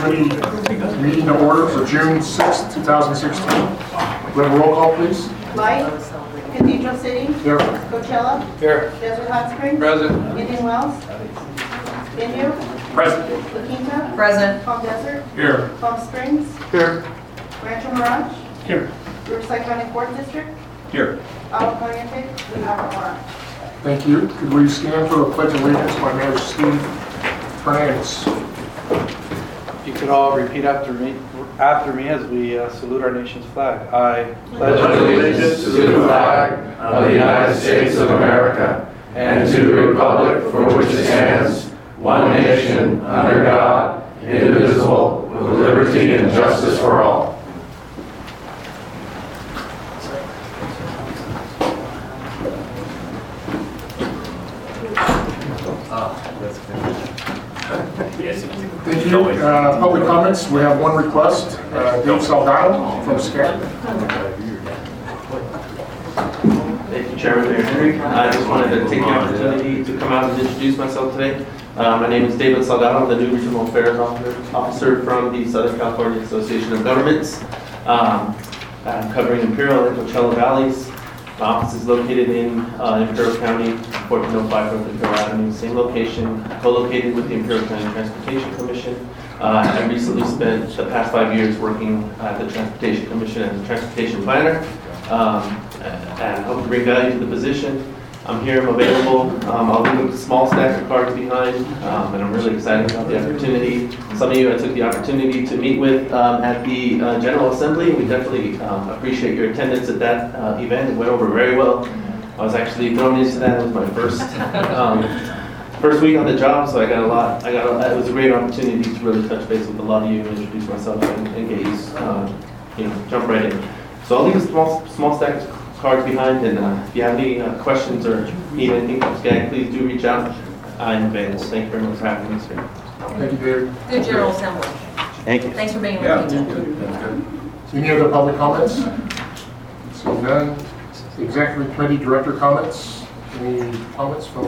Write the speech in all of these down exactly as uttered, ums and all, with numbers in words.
Committee meeting to order for June sixth, two thousand sixteen. We have a roll call, please. Light, Cathedral City, Here. Coachella, Here. Desert Hot Springs, Present. Indian Wells, Indio, Present. La Quinta, Present. Palm Desert, Here. Palm Springs, Here. Rancho Mirage, Here. Riverside County Court District, Here. Agua Caliente, we have a quorum. Thank you. Could we stand for the Pledge of Allegiance by Mayor Steve Fernandez? You could all repeat after me, after me as we uh, salute our nation's flag. I pledge allegiance to the flag of the United States of America and to the republic for which it stands, one nation, under God, indivisible, with liberty and justice for all. Thank you. Uh, public comments. We have one request. Uh, Dave Saldana from SCAG. Thank you, Chairman Mayor Henry. I just wanted to take the opportunity to come out and introduce myself today. Uh, my name is David Saldana. I'm the new Regional Affairs Officer from the Southern California Association of Governments. Um, I'm covering Imperial and Coachella Valleys. My office is located in uh, Imperial County, fourteen oh five North Imperial Avenue, same location, co-located with the Imperial County Transportation Commission. Uh, I recently spent the past five years working at the Transportation Commission as a transportation planner, um, and hope to bring value to the position. I'm here, I'm available. Um, I'll leave a small stack of cards behind, um, and I'm really excited about the opportunity. Some of you I took the opportunity to meet with um, at the uh, General Assembly. We definitely um, appreciate your attendance at that uh, event. It went over very well. I was actually thrown into that. It was my first um, first week on the job, so I got a lot. I got a, it was a great opportunity to really touch base with a lot of you, introduce myself, and, and get you, uh, you know, jump right in. So I'll leave a small small stack of cards behind, and uh, if you have any uh, questions or need anything from SCAG, please do reach out. I'm available. Thank you very much for having me, sir. Thank you, David. Good General Assembly. Thank you. Thanks for being with Yeah, me. good. That's good. Any other public comments? So none. Executive Committee Director comments. Any comments from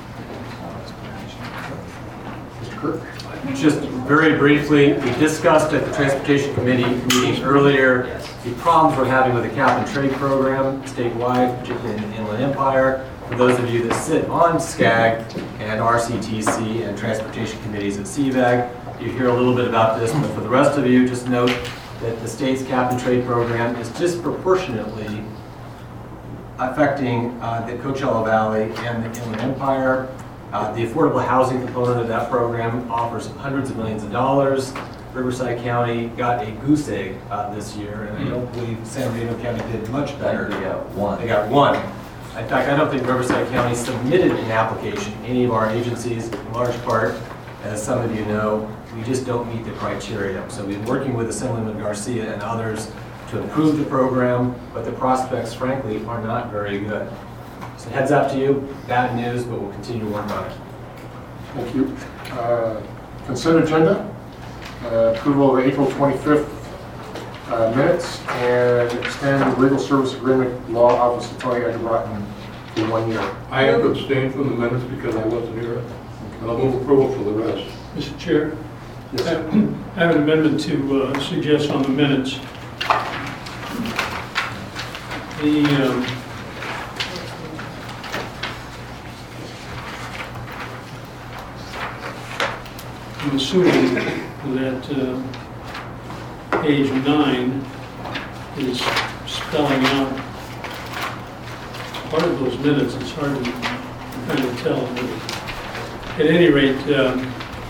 Mister Kirk? Just very briefly, we discussed at the Transportation Committee meeting earlier the problems we're having with the cap and trade program statewide, particularly in the Inland Empire. For those of you that sit on SCAG and R C T C and Transportation Committees at C V A G, you hear a little bit about this, but for the rest of you, just note that the state's cap and trade program is disproportionately affecting uh, the Coachella Valley and the Inland Empire. Uh, the affordable housing component of that program offers hundreds of millions of dollars. Riverside County got a goose egg uh, this year, and I don't believe San Bernardino County did much better. They got one. They got one. In fact, I don't think Riverside County submitted an application. Any of our agencies, in large part, as some of you know, we just don't meet the criteria. So we've been working with Assemblyman Garcia and others to improve the program, but the prospects, frankly, are not very good. So heads up to you, bad news, but we'll continue to work on it. Thank you. Uh, consent agenda. Uh, approval of April twenty-fifth uh, minutes and extend the legal service agreement law office of Tony Egerbraten for one year. I have to abstain from the minutes because I wasn't here, and I'll move approval for the rest. Mister Chair, Yes. I have an amendment to uh, suggest on the minutes. The um, I'm assuming that uh, page nine is spelling out part of those minutes. It's hard to kind of tell. But at any rate, um,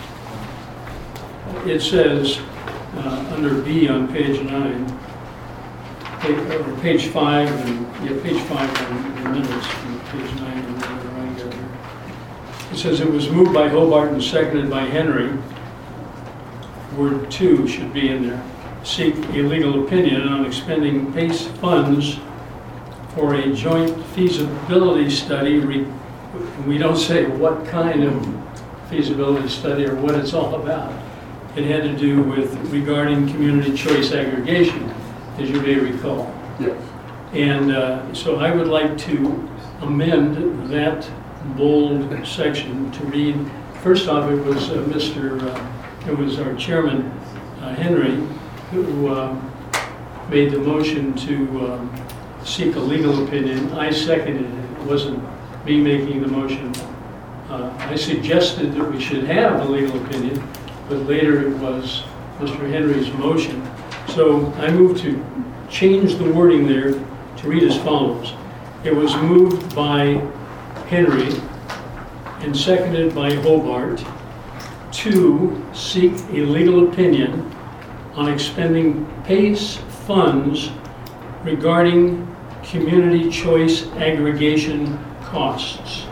it says uh, under B on page nine, pa- or page five, and yeah, page five on the minutes, and page nine and whatever I got here. It says it was moved by Hobart and seconded by Henry. Word two should be in there. Seek a legal opinion on expending PACE funds for a joint feasibility study. Re- we don't say what kind of feasibility study or what it's all about. It had to do with regarding community choice aggregation, as you may recall. Yes. And uh, so I would like to amend that bold section to read, first off, it was uh, Mister Uh, it was our chairman, uh, Henry, who um, made the motion to um, seek a legal opinion. I seconded it. It wasn't me making the motion. Uh, I suggested that we should have a legal opinion, but later it was Mister Henry's motion. So I moved to change the wording there to read as follows. It was moved by Henry and seconded by Hobart to seek a legal opinion on expending PACE funds regarding community choice aggregation costs.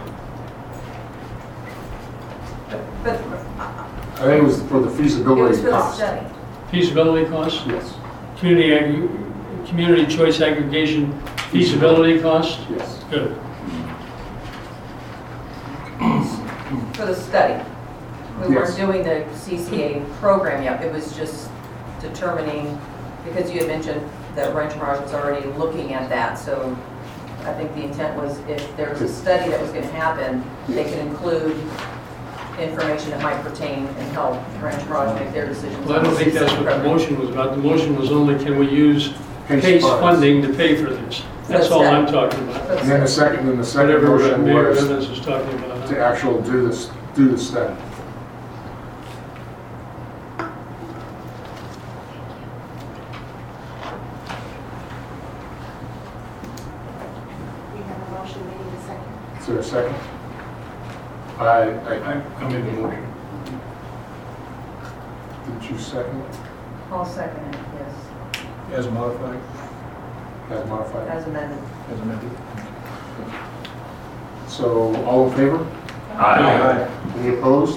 But I think it was for the it was feasibility for the cost. study. Feasibility costs? Yes, Community, ag- community choice aggregation feasibility costs? yes. Good. For the study. We Yes. weren't doing the C C A program yet. It was just determining, because you had mentioned that Rancho Mirage was already looking at that. So I think the intent was if there was a study that was going to happen, they could include information that might pertain and help Rancho Mirage make their decisions. Well, I on don't the think that's C C A what the program. motion was about. The motion was only, can we use PACE PACE funds. funding to pay for this? That's all I'm talking about. For the And then the study. second, then the second Whatever motion Mayor was Evans is talking about. to actually do this, do the study. We have a motion, we need a second. Is there a second? I, I, I, I made the motion. did you second I'll second it, yes, As modified. as modified? as amended. As amended. So, all in favor? Aye. Any opposed?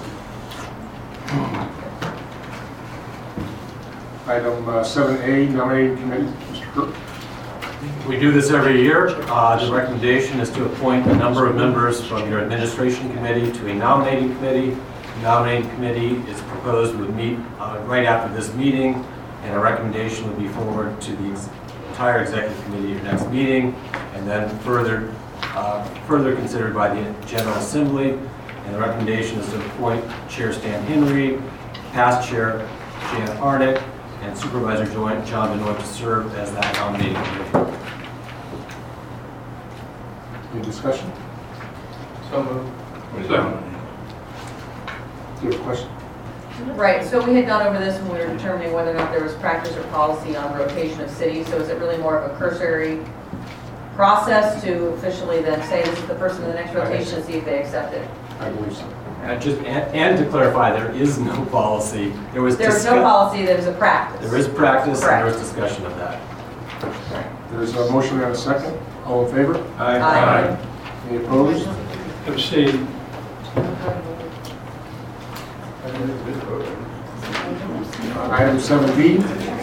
Item uh, seven A, nominating committee, Mister Kirk. We do this every year. Uh, The recommendation is to appoint a number of members from your administration committee to a nominating committee. The nominating committee is proposed would meet uh, right after this meeting, and a recommendation would be forwarded to the ex- entire executive committee at your next meeting, and then further, uh, further considered by the General Assembly. And the recommendation is to appoint Chair Stan Henry, past Chair Jan Arnett, and Supervisor Joint John Benoit to serve as that nominating committee. Any discussion? So moved. Second. Do you have a question? Right, so we had gone over this when we were determining whether or not there was practice or policy on rotation of cities. So is it really more of a cursory process to officially then say this is the person in the next rotation and see if they accept it? I believe so. Uh, Just, and and to clarify, there is no policy. There was There's no discuss- policy, there's a practice. There is practice, and there was Correct. discussion of that. There's a motion and a second. All in favor? Aye. Any opposed? Abstain. Uh, Item seven B,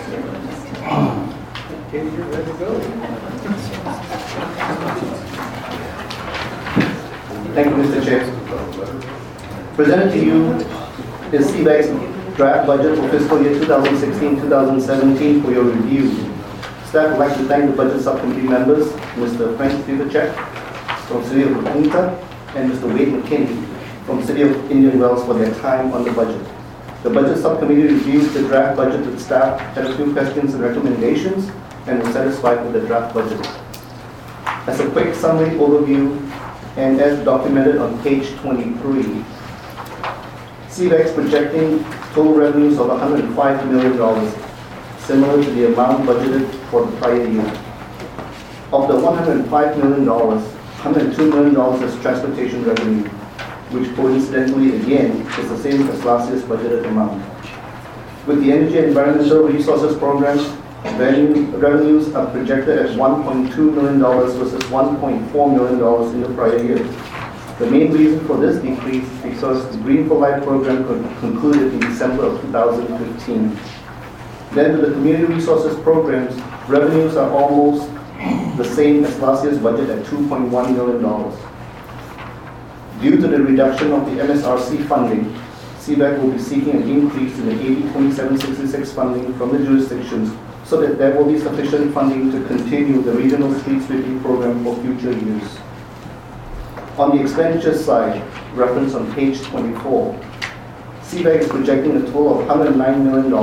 Thank you, Mister Chair. Presented to you is C BAC's draft budget for fiscal year twenty sixteen to twenty seventeen for your review. Staff would like to thank the budget subcommittee members, Mister Frank Fugacek from City of La Punta and Mister Wade McKinney from City of Indian Wells for their time on the budget. The budget subcommittee reviewed the draft budget with staff, had a few questions and recommendations, and was satisfied with the draft budget. As a quick summary overview, and as documented on page twenty-three, C BAC's projecting total revenues of one hundred five million dollars, similar to the amount budgeted for the prior year. Of the one hundred five million dollars, one hundred two million dollars is transportation revenue, which coincidentally again is the same as last year's budgeted amount. With the Energy and Environmental Resources Program, revenue- revenues are projected at one point two million dollars versus one point four million dollars in the prior year. The main reason for this decrease is because the Green for Life program con- concluded in December of two thousand fifteen. Then with the Community Resources Programs, revenues are almost the same as last year's budget at two point one million dollars. Due to the reduction of the M S R C funding, C BAC will be seeking an increase in the eighty twenty-seven sixty-six funding from the jurisdictions so that there will be sufficient funding to continue the regional street sweeping program for future use. On the expenditure side, referenced on page twenty-four, C BAC is projecting a total of one hundred nine million dollars,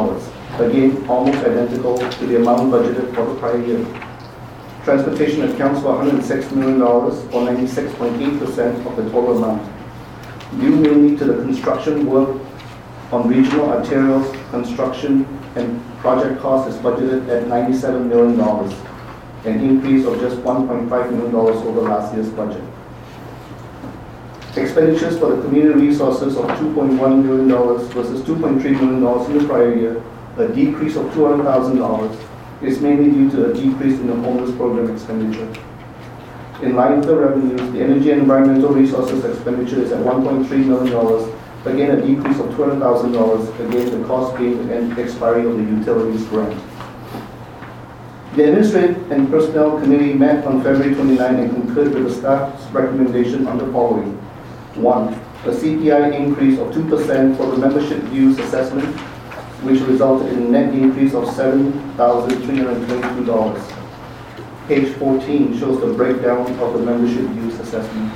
again, almost identical to the amount budgeted for the prior year. Transportation accounts for one hundred six million dollars, or ninety-six point eight percent of the total amount, due mainly to the construction work on regional arterials, construction, and project cost is budgeted at ninety-seven million dollars, an increase of just one point five million dollars over last year's budget. Expenditures for the community resources of two point one million dollars versus two point three million dollars in the prior year, a decrease of two hundred thousand dollars, is mainly due to a decrease in the homeless program expenditure. In line with the revenues, the energy and environmental resources expenditure is at one point three million dollars, again a decrease of two hundred thousand dollars, again the cost being the expiry of the utilities grant. The Administrative and Personnel Committee met on February twenty-ninth and concurred with the staff's recommendation on the following. One, a C P I increase of two percent for the membership dues assessment, which resulted in a net increase of seven thousand three hundred twenty-two dollars. Page fourteen shows the breakdown of the membership dues assessment.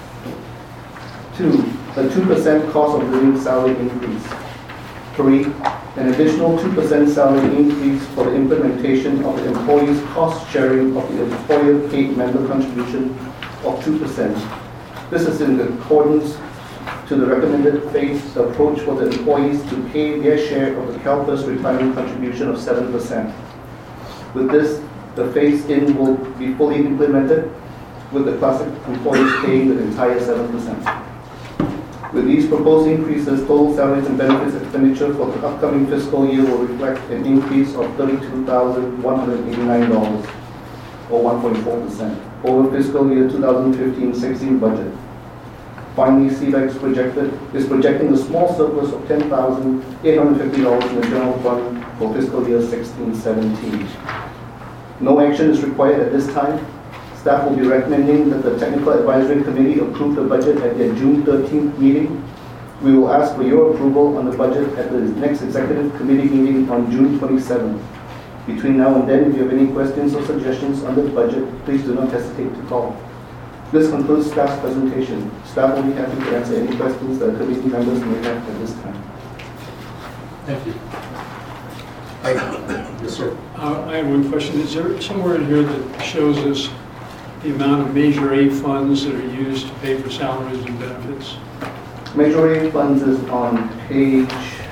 Two, a two percent cost of living salary increase. Three, an additional two percent salary increase for the implementation of the employee's cost sharing of the employer paid member contribution of two percent. This is in accordance to the recommended phased approach for the employees to pay their share of the CalPERS retirement contribution of seven percent. With this, the phase-in will be fully implemented, with the classic employees paying the entire seven percent. With these proposed increases, total salaries and benefits expenditure for the upcoming fiscal year will reflect an increase of thirty-two thousand one hundred eighty-nine dollars, or one point four percent, over fiscal year two thousand fifteen sixteen budget. Finally, C V E X projected, is projecting a small surplus of ten thousand eight hundred fifty dollars in the general fund for fiscal year sixteen seventeen. No action is required at this time. Staff will be recommending that the Technical Advisory Committee approve the budget at their June thirteenth meeting. We will ask for your approval on the budget at the next Executive Committee meeting on June twenty-seventh. Between now and then, if you have any questions or suggestions on the budget, please do not hesitate to call. This concludes staff's presentation. Staff will be happy to answer any questions that committee members may have at this time. Thank you. Thank you. Yes, sir. Uh, I have one question. Is there somewhere in here that shows us the amount of Measure A funds that are used to pay for salaries and benefits? Measure A funds is on page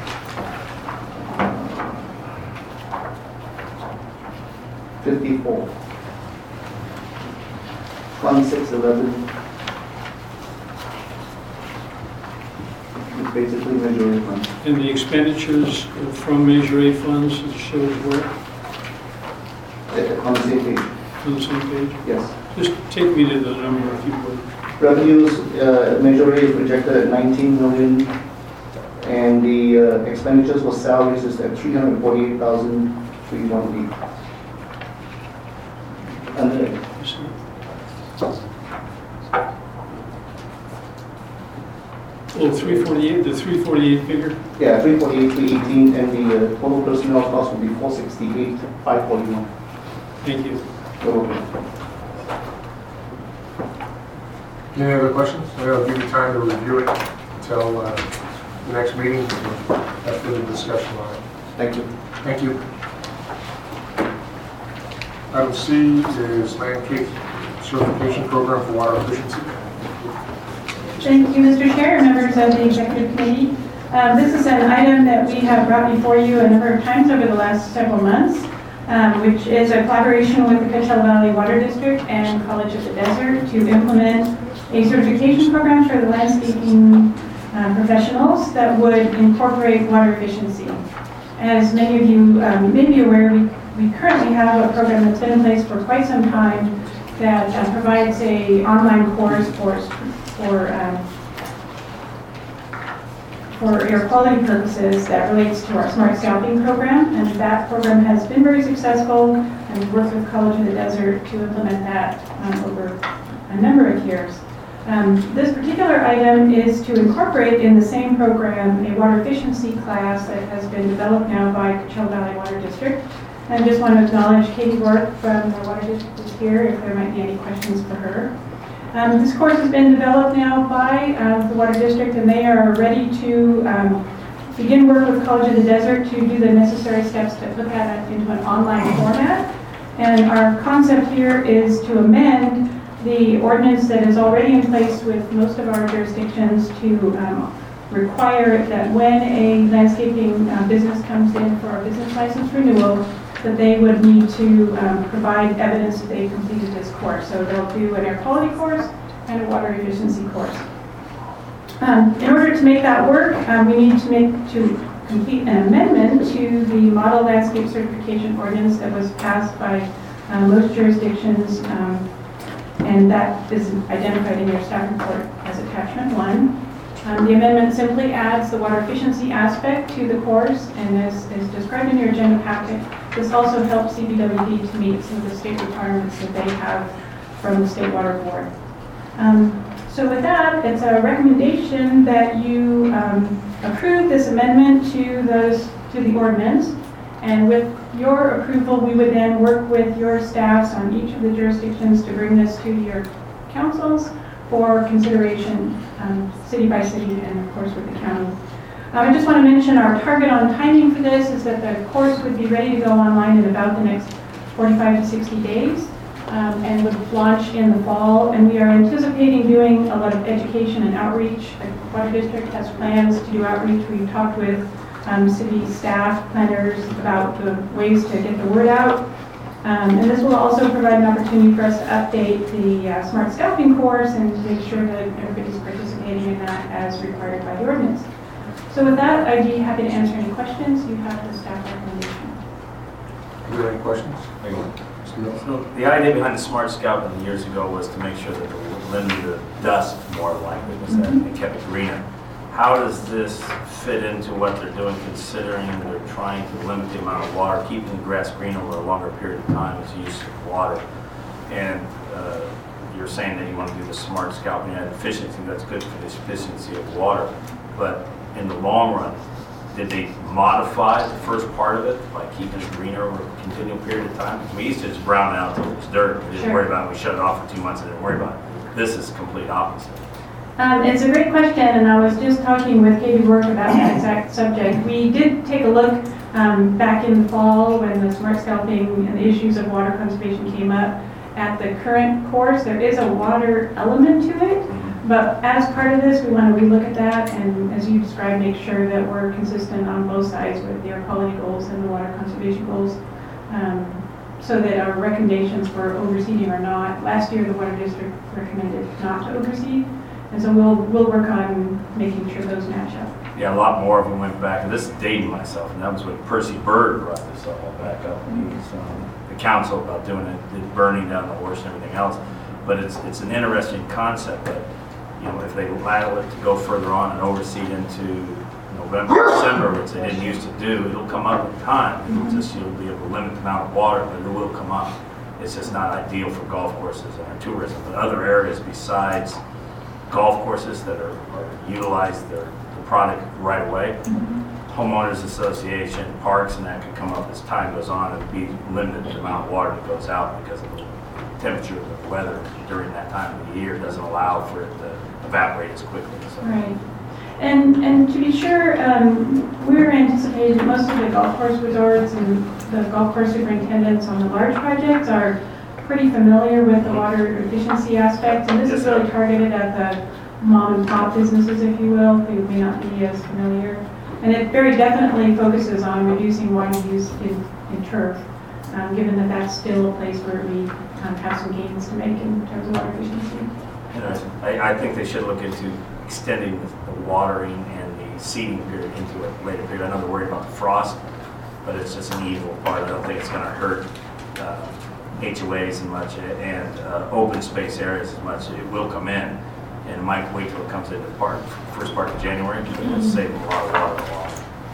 fifty-four. Fund six eleven. It's basically Measure A funds. And the expenditures from Measure A funds, it shows where? Uh, On the same page. On the same page? Yes. Just take me to the number if you would. Revenues, uh, Measure A is projected at nineteen million, and the uh, expenditures for salaries is at three hundred forty-eight thousand three hundred eighteen. And Oh, three forty-eight, the three forty-eight figure? yeah, three forty-eight, three eighteen, and the uh, total personnel cost will be four sixty-eight, five forty-one. Thank you. Any other questions? I'll give you time to review it until uh, the next meeting after the discussion on it. Thank you. Thank you. Item C is Land Cape Certification Program for Water Efficiency. Thank you, Mister Chair, and members of the Executive Committee. Um, this is an item that we have brought before you a number of times over the last several months, um, which is a collaboration with the Coachella Valley Water District and College of the Desert to implement a certification program for the landscaping uh, professionals that would incorporate water efficiency. As many of you um, may be aware, we, we currently have a program that's been in place for quite some time that uh, provides a online course for, for, um, for air quality purposes that relates to our Smart Scalping program, and that program has been very successful, and we've worked with College of the Desert to implement that um, over a number of years. Um, this particular item is to incorporate in the same program a water efficiency class that has been developed now by Coachella Valley Water District. And I just want to acknowledge Katie Work from the Water District is here if there might be any questions for her. Um, this course has been developed now by uh, the Water District, and they are ready to um, begin work with College of the Desert to do the necessary steps to put that into an online format. And our concept here is to amend the ordinance that is already in place with most of our jurisdictions to um, require that when a landscaping uh, business comes in for a business license renewal, that they would need to um, provide evidence that they completed this course. So they'll do an air quality course and a water efficiency course. Um, in order to make that work, um, we need to make to complete an amendment to the model landscape certification ordinance that was passed by uh, most jurisdictions, um, and that is identified in your staff report as attachment one. Um, the amendment simply adds the water efficiency aspect to the course, and as is described in your agenda packet, this also helps C B W D to meet some of the state requirements that they have from the State Water Board. Um, so with that, it's a recommendation that you um, approve this amendment to those to the ordinance, and with your approval, we would then work with your staffs on each of the jurisdictions to bring this to your councils for consideration, um, city by city, and of course with the county. Um, I just want to mention our target on timing for this is that the course would be ready to go online in about the next forty-five to sixty days, um, and would launch in the fall. And we are anticipating doing a lot of education and outreach. The Water District has plans to do outreach. We've talked with um, city staff, planners about the ways to get the word out. Um, and this will also provide an opportunity for us to update the uh, Smart Scalping course and to make sure that everybody's participating in that as required by the ordinance. So with that, I'd be happy to answer any questions. You have the staff recommendation. Are there any questions? So the idea behind the Smart Scalping years ago was to make sure that they limited the dust more likely, was that Mm-hmm. they kept it greener. How does this fit into what they're doing, considering they're trying to limit the amount of water, keeping the grass green over a longer period of time as use of water? And uh, you're saying that you want to do the Smart Scalping and efficiency, that's good for the efficiency of water. But in the long run, did they modify the first part of it by keeping it greener over a continual period of time? We used to just brown it out until it was dirt. We didn't Sure. worry about it. We shut it off for two months and didn't worry about it. This is complete opposite. Um, it's a great question, and I was just talking with Katie Rourke about that exact subject. We did take a look um, back in the fall when the Smart Scalping and the issues of water conservation came up at the current course. There is a water element to it, but as part of this, we want to relook at that and, as you described, make sure that we're consistent on both sides with the air quality goals and the water conservation goals, um, so that our recommendations for overseeding are not. Last year, the Water District recommended not to overseed. And so we'll we'll work on making sure those match up. Yeah, a lot more of them went back, and this is dating myself, and that was when Percy Bird brought this all back up. He was um, the council about doing it, it, burning down the horse and everything else. But it's it's an interesting concept that, you know, if they allow it to go further on and overseed into November, December, which they didn't used to do, it'll come up in time. It'll just, you'll be able to limit the amount of water, but it will come up. It's just not ideal for golf courses and our tourism, but other areas besides golf courses that are, are utilize their the product right away. Mm-hmm. Homeowners Association, parks, and that could come up as time goes on and be limited the amount of water that goes out because of the temperature of the weather during that time of the year doesn't allow for it to evaporate as quickly. So. Right. And and to be sure, um, we're anticipating that most of the golf course resorts and the golf course superintendents on the large projects are pretty familiar with the water efficiency aspects, and this is really targeted at the mom and pop businesses, if you will, who may not be as familiar. And it very definitely focuses on reducing water use in, in turf, um, given that that's still a place where we um, have some gains to make in terms of water efficiency. And I, I think they should look into extending the, the watering and the seeding period into a later period. I know they're worried about the frost, but it's just an evil part. I don't think it's going to hurt uh, H O As as much and uh, open space areas as much. It will come in, and it might wait till it comes into part first part of January, but it'll save them a lot of water along.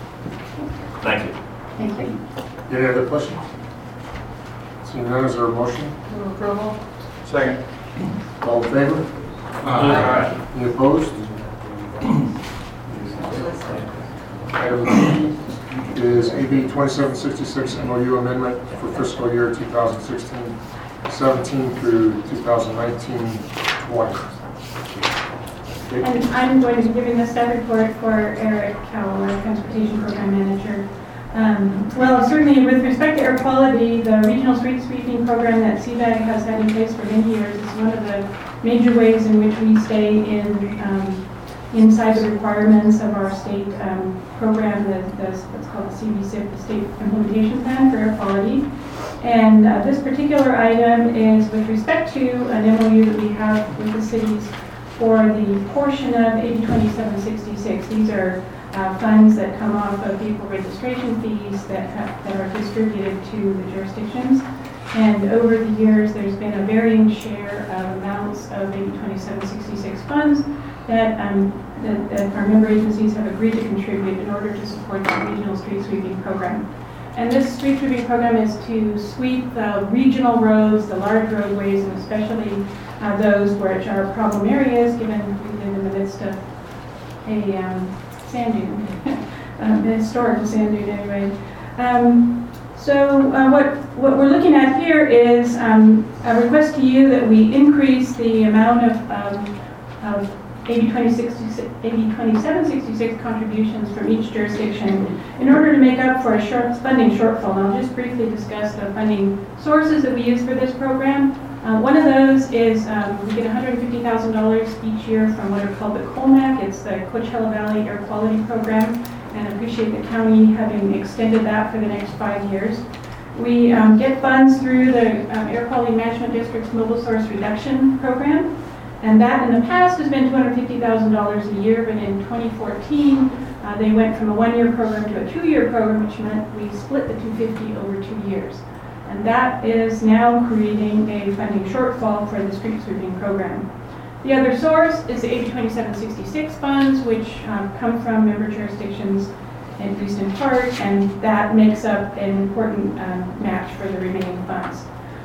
Thank you. Thank you. Any other questions? Seeing none, is there a motion? Move approval. Second. All in favor? Aye. Any opposed? Item D is A B twenty-seven sixty-six M O U amendment for fiscal year two thousand sixteen seventeen through two thousand nineteen twenty. And I'm going to be giving the staff report for Eric Cowell, our Transportation Program Manager. Um, well, certainly with respect to air quality, the regional street sweeping program that C VAG has had in place for many years is one of the major ways in which we stay in um, inside the requirements of our state um, program, the, the, what's called the C V SIP, the State Implementation Plan for Air Quality. And uh, this particular item is with respect to an M O U that we have with the cities for the portion of A B twenty-seven sixty-six. These are uh, funds that come off of vehicle registration fees that, have, that are distributed to the jurisdictions. And over the years, there's been a varying share of amounts of A B twenty-seven sixty-six funds that, um, that, that our member agencies have agreed to contribute in order to support the regional street sweeping program. And this street sweeping program is to sweep the regional roads, the large roadways, and especially uh, those which are problem areas, given we live in the midst of a um, sand dune, um, a historical sand dune anyway. Um, so uh, what, what we're looking at here is um, a request to you that we increase the amount of, um, of A B twenty-seven sixty-six contributions from each jurisdiction in order to make up for a short funding shortfall. And I'll just briefly discuss the funding sources that we use for this program. Uh, one of those is um, we get one hundred fifty thousand dollars each year from what are called the COLMAC. It's the Coachella Valley Air Quality Program, and I appreciate the county having extended that for the next five years. We um, get funds through the um, Air Quality Management District's Mobile Source Reduction Program. And that in the past has been two hundred fifty thousand dollars a year, but in twenty fourteen, uh, they went from a one-year program to a two-year program, which meant we split the two hundred fifty over two years. And that is now creating a funding shortfall for the street sweeping program. The other source is the A B twenty-seven sixty-six funds, which um, come from member jurisdictions, at least in part, and that makes up an important um, match for the remaining funds.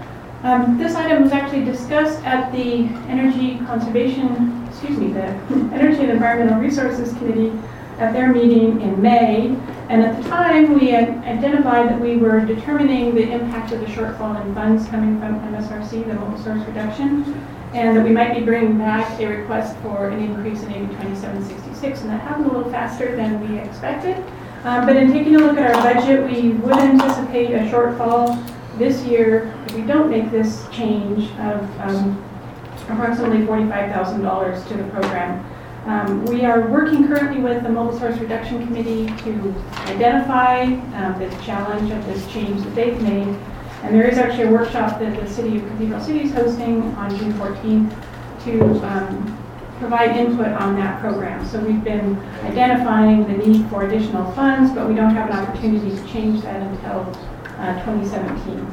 Um, this item was actually discussed at the Energy Conservation, excuse me, the Energy and Environmental Resources Committee at their meeting in May. And at the time, we had identified that we were determining the impact of the shortfall in funds coming from M S R C, the Mobile Source Reduction, and that we might be bringing back a request for an increase in A B twenty-seven sixty-six, and that happened a little faster than we expected. Um, but in taking a look at our budget, we would anticipate a shortfall this year, if we don't make this change, of um, approximately forty-five thousand dollars to the program. Um, we are working currently with the Mobile Source Reduction Committee to identify um, the challenge of this change that they've made. And there is actually a workshop that the City of Cathedral City is hosting on June fourteenth to um, provide input on that program. So we've been identifying the need for additional funds, but we don't have an opportunity to change that until Uh, twenty seventeen.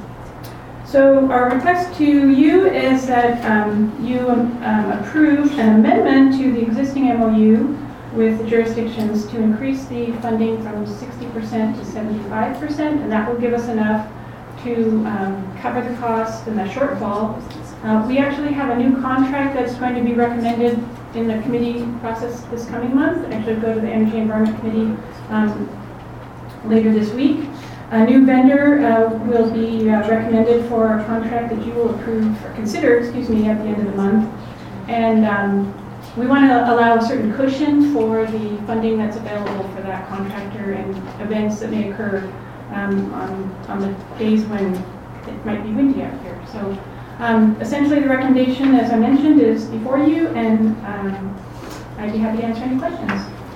So our request to you is that um, you um, approve an amendment to the existing M O U with the jurisdictions to increase the funding from sixty percent to seventy-five percent, and that will give us enough to um, cover the cost and the shortfall. Uh, we actually have a new contract that's going to be recommended in the committee process this coming month. Actually, go to the Energy and Environment Committee um, later this week. A new vendor uh, will be uh, recommended for a contract that you will approve or consider, excuse me, at the end of the month. And um, we want to allow a certain cushion for the funding that's available for that contractor and events that may occur um, on, on the days when it might be windy out here. So um, essentially the recommendation, as I mentioned, is before you, and um, I'd be happy to answer any questions.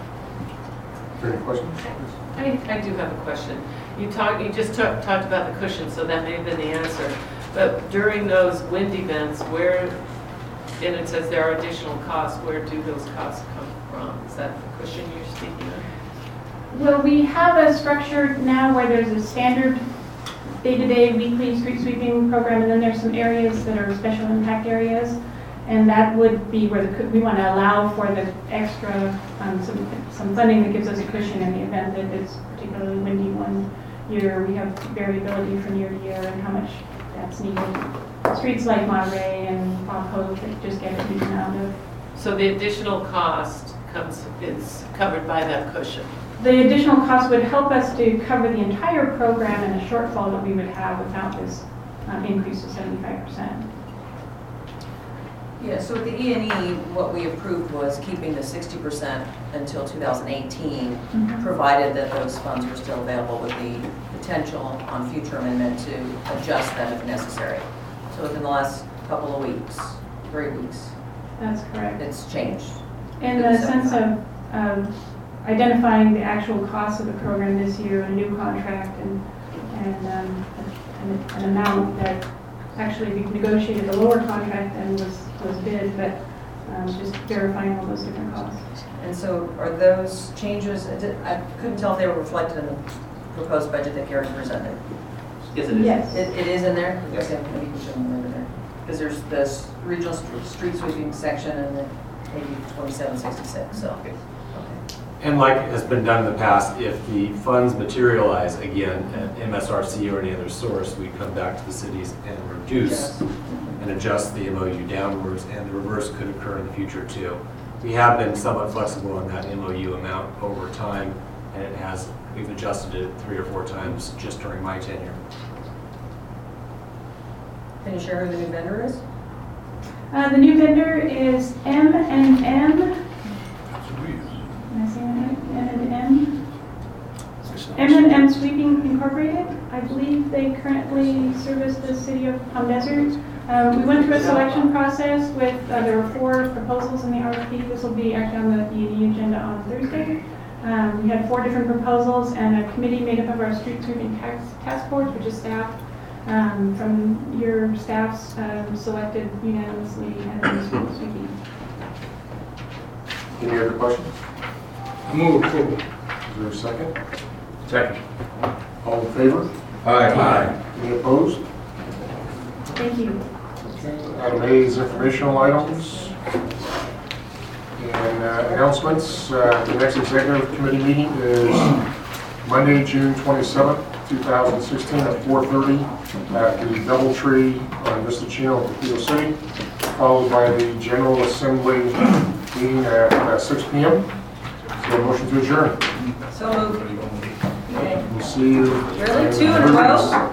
Is there any questions? I, I do have a question. You talked, you just talk, talked about the cushion, so that may have been the answer. But during those wind events, where, and it says there are additional costs, where do those costs come from? Is that the cushion you're speaking of? Well, we have a structure now where there's a standard day-to-day, weekly street sweeping program, and then there's some areas that are special impact areas. And that would be where the, we want to allow for the extra, um, some, some funding that gives us a cushion in the event that it's particularly windy one year. We have variability from year to year and how much that's needed. Streets like Monterey and Bob Hope that just get a huge amount of. So the additional cost comes, is covered by that cushion? The additional cost would help us to cover the entire program and a shortfall that we would have without this um, increase of seventy-five percent. Yeah, so with the E and E, what we approved was keeping the sixty percent until two thousand eighteen, Mhm. provided that those funds were still available with the potential on future amendment to adjust them if necessary. So within the last couple of weeks, three weeks, That's correct. it's changed. In the sense of um, identifying the actual cost of the program this year, a new contract, and, and um, an, an amount that actually we negotiated a lower contract than was, was bid, but um, just verifying all those different costs. And so are those changes, I did- I couldn't tell if they were reflected in the proposed budget that Gary presented. Yes, it is. Yes. It, it is in there? Yes. Okay, maybe you can show them over there. Because there's this regional st- street sweeping section and then maybe twenty-seven sixty-six, so. Okay. And like has been done in the past, if the funds materialize again at M S R C or any other source, we come back to the cities and reduce and adjust the M O U downwards, and the reverse could occur in the future too. We have been somewhat flexible on that M O U amount over time, and it has, we've adjusted it three or four times just during my tenure. Can you share who the new vendor is? Uh, the new vendor is M and M. That's what we use. Am I saying that right? M and M? M and M Sweeping Incorporated. I believe they currently service the city of Palm Desert. Um, we went through a selection process with, uh, there were four proposals in the R F P. This will be actually on the E and E agenda on Thursday. Um, we had four different proposals and a committee made up of our street sweeping task, task force, which is staff. Um, from your staffs um, selected unanimously as sweeping. Any other questions? I move approval. Is there a second? Second. All in favor? Aye. Any opposed? Thank you. Okay. Item A is informational items. And uh, announcements. Uh, the next executive committee meeting is Monday, June twenty-seventh, two thousand sixteen at four thirty at the Doubletree on Vista Chino in Palo City, followed by the General Assembly meeting at uh, six p m So a motion to adjourn. So moved. We'll see you. Really? Two in a row?